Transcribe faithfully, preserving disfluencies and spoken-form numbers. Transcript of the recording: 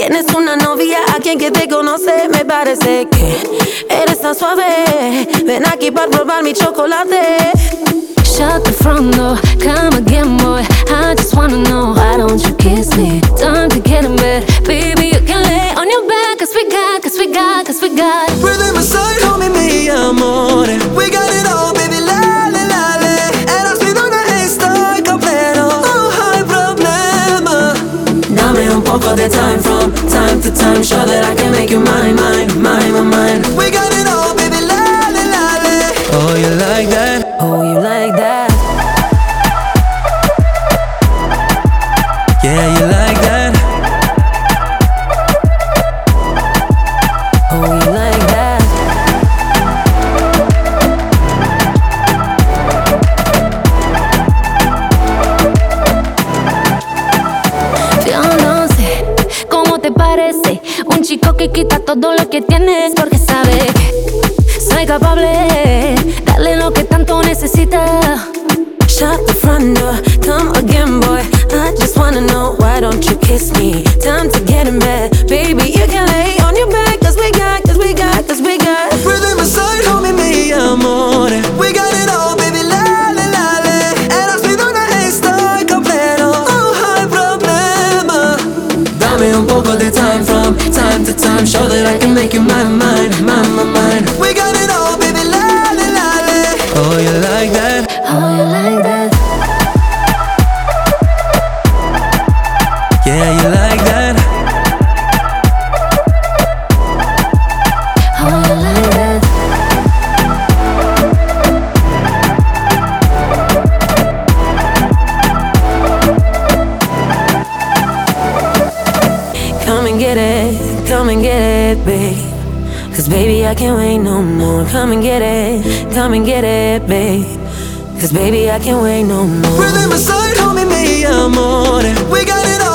Tienes una novia a quien que te conoce. Me parece que eres tan suave. Ven aquí para probar mi chocolate. Shut the front door, come again, boy. I just wanna know, why don't you kiss me? Time to get in bed, baby, you can lay on your back. Cause we got, cause we got, cause we got Rhythm aside, homie, mi amore. We got it all, baby, lale, lale. Eras mi donna e estoy completo. No hay problema. Dame un poco de time from time to time. Show that I can make you mine, mine, mine, mine, mine. We got it all, baby, lale, lale. Oh, you like that? Oh, you like that? Yeah, you like that? Oh, you like that? Yo no sé cómo te parece un chico que quita todo lo que tienes, porque sabe que soy capaz de darle lo que tanto necesita. Shut the front door, come again, boy. I just wanna know, why don't you kiss me? Time to get in bed, baby, you can lay on your back. Cause we got, cause we got, cause we got Rhythm aside, homie, mi amore. We got it all, baby, lale, lale. Eras mi donna e estoy completo. No hay problema. Dame un poco de time from time to time. Show that I can make you mine, mine, mine, mine, mine. We got it all, baby, lale, lale. Oh, you like that? Oh, you like that? Yeah, you like that? Oh, you like that? Come and get it, come and get it, babe. Cause baby, I can't wait no more. Come and get it, come and get it, babe. Cause baby, I can't wait no more. Rhythm aside, homie, mi amore. We got it all.